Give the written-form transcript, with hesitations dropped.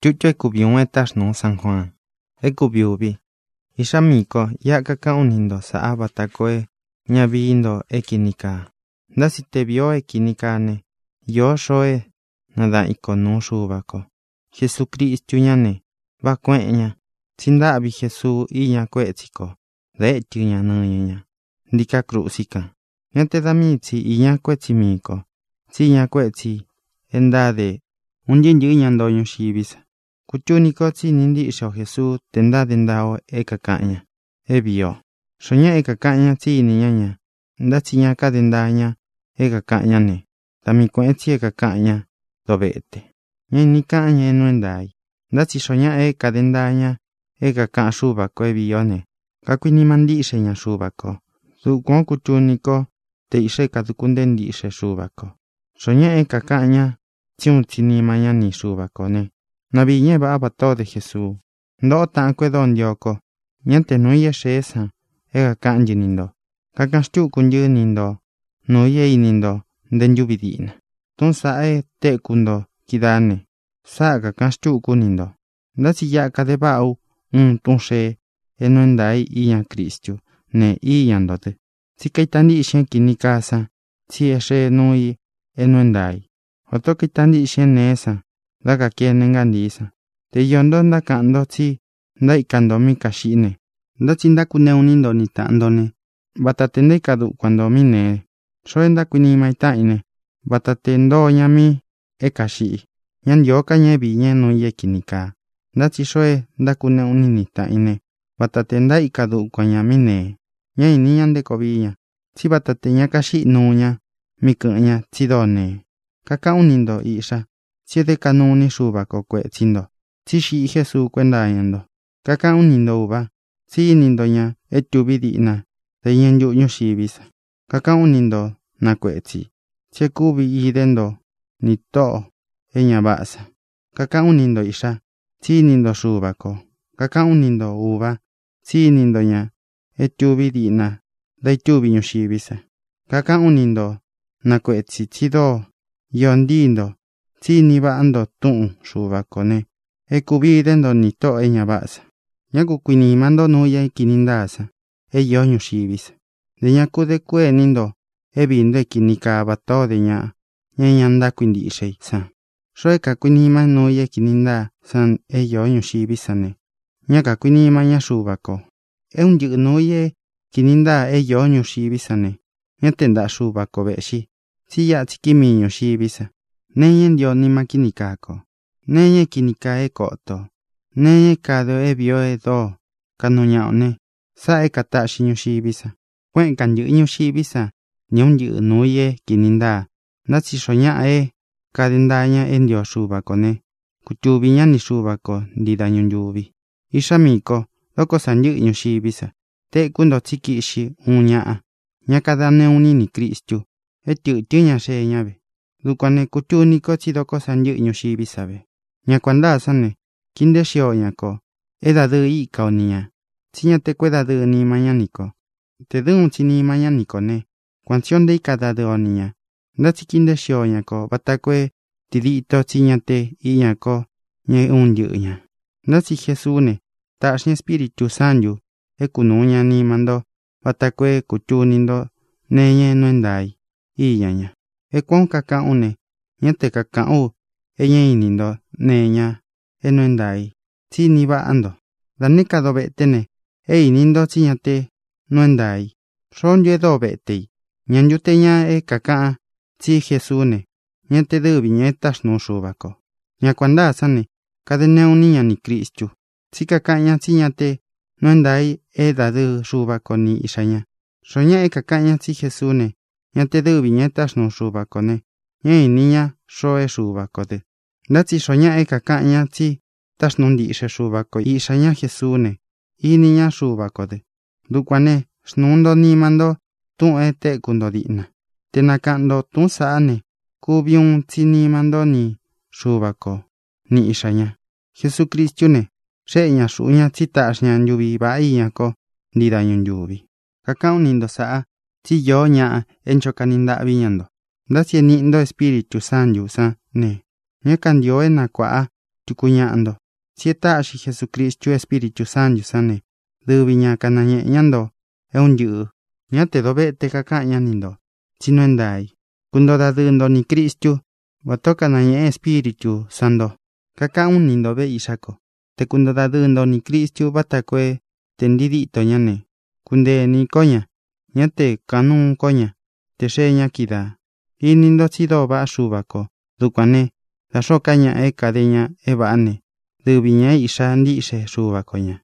Chucho ekubiun etash no San Juan. Ekubiubi. Ishamiko ya kakaunindo sa abatakoe ñavindo ekinika. Ndasi te vio ekinikane. Yo shoe nada ikonu shubako. Jesucristo ñane. Va kueña. Sindabi Jesús iña kuetziko. De tiña noña. Ndika krusika. Ñate damitsi iña kuetzimiko. Siña kuetzi. Endade. Unjinji ñandoño shibisa. Kuchuniko tsi nindi sho Jesús tenda dendao ekakaña. Ebio. Soña ekakaña tsi niñaña. Nda tsiña kadendaña ekakaña ne. Tami kuetzi ekakaña dobete. Ñe nikaña enuendai. Nda tsi soña kadendaña ekakaña shubako ebio ne. Kakuini mandishe ña shubako. Dukon kuchuniko te ishe kadukundendishe shubako. Soña ekakaña tsiun tsinimanya ni shubako ne. Nabi ñe ba abato de Jesús. Ndo tan kwedon dioko. Ñante nuye shesa. Ega kanji nindo. Kakanshtu kunye nindo. Nuye inindo. Ndenjubidina. Tunsa te kundo kidane. Sa kakanshtu kunindo. Ndasi ya kadebau. Tunshe. Enuendai iyan Kristu. Ne iyan dote. Si kaitandi ishen kinikasa. Si eshe nui. Enuendai. Oto kaitandi ishen nesa. Daga kiene ngandisa. Te yondo ndakando tsi. Nda ikando mi kashine. Nda tsinda kuneunindo ni tandone. Batatende kadu cuando mine. Shoe nda kuni maitaine. Batatendo nyami. Ekashi. Nyan yoka nye binye no ye kinika. Nda tsi shoe nda kuneuni ni taine. Batatenda ikadu kwa nyamine. Nya ini nyande kobinya. Tsi batatenya kashi nunya. Mikunya tsidone. Kaka unindo isha. Siete kanuni shubako kwetsindo. Tishi Jesús kwendayando. Kaka unindo uba. Si nindo nya etubidina. Te yenyu nyushibisa. Kaka unindo na kwetsi. Che kubi idendo. Ni to. Enya basa. Kaka unindo isha. Si nindo shubako. Kaka unindo uba. Si nindo nya etubidina. De tubi nyushibisa. Kaka unindo na kwetsi tido. Yondindo. Si ni bando tun shubako ne. Ekubidendo ni to enya basa. Nyaku kuini mando nuya ikinindasa. Eyo nyushibisa. De nyaku de kue nindo. Ebindo ikinika abato de nya. Nyanda kuindi ishei sa. Shoeka kuini ma nuya ikininda san eyo nyushibisa ne. Nyaka kuini ma nya shubako. Eunyu nuya ikininda eyo nyushibisa ne. Nyatenda shubako beshi. Si ya tsikimi nyushibisa. Nenye ndio ni makinikako. Nenye kinika ekoto. Nenye kado ebio edo. Kanuñaone. Sa ekatashi nyushibisa. Kwen kanyu nyushibisa. Nyonyu nuye kininda. Natsi soña kadendaña endio shubako. Kutubiña ni shubako. Ndida nyubi. Ishamiko. Loko sanyu nyushibisa. Te kundo tsikishi uña. Nyakadane uni ni Kristu. Tiña she ñabe. Lukwane kutuniko chidoko sanyu nyushibisabe. Nyakwanda sane. Kinde shio nyako. Edadu ika onia. Tiña te cuedadu ni mañaniko. Te dun chini mañaniko ne. Kwansion de ikadadu onia. Ndatsi kinde shio nyako. Batakwe tidito tiña te iñako. Nye unyu nya. Ndatsi Jesune. Tashni Espiritu Sanyu. Ekunuña ni mando. Batakwe kuchunindo. Nenye nuendai. Iyaña. Ekwon kaka une. Nyate kaka u. Enye inindo. Neña. Enuendai. Tsi ni ba ando. Danika do betene. Inindo tsiñate. Nuendai. Son ye do betei. Nyanyuteña kaka. Tsi Jesune. Nyate dubi nyetas no shubako. Nyakwanda sane. Kadene uniña ni Kristu. Tsi kaka nya tsiñate. Nuendai dadu shubako ni isaña. Soña kaka nya tsi Jesune. Nyate dubi nyetas no shubako ne. Nye niña shoe shubako de. Ndatsi soña kaka nya tsi. Tas nundi ishe shubako isaña Jesune. I niña shubako de. Dukwane snundo ni mando. Tun te kundo dina. Tenakando tun saane. Kubiun tsi ni mando ni shubako. Ni isaña. Jesucristo ne. Sheña shuña tsi tashña nyubi ba iñako. Ndida nyubi. Kaka unindo saa. Tsi yo ña enchokaninda viñando. Ndatsi nindo Espiritu Sanyu sa ne. Nyakan dio na kwa tukuñando. Sieta si Jesucristo Espíritu Santo sane. Dubiña canañeñando. Un yu. Ña te dobe te cacaña nindo. Sino endai. Cuando da dundo ni Cristo. Watoka nañe Espíritu Santo. Caca un nindo be isako. Te cuando da dundo ni Cristo batakue. Tendidito ñane. Kunde ni coña. Ña te canun coña. Te seña kida. Y nindo sido ba subako. Duquane. La socaña cadeña bane. Dubiña isa ndi se subakoña.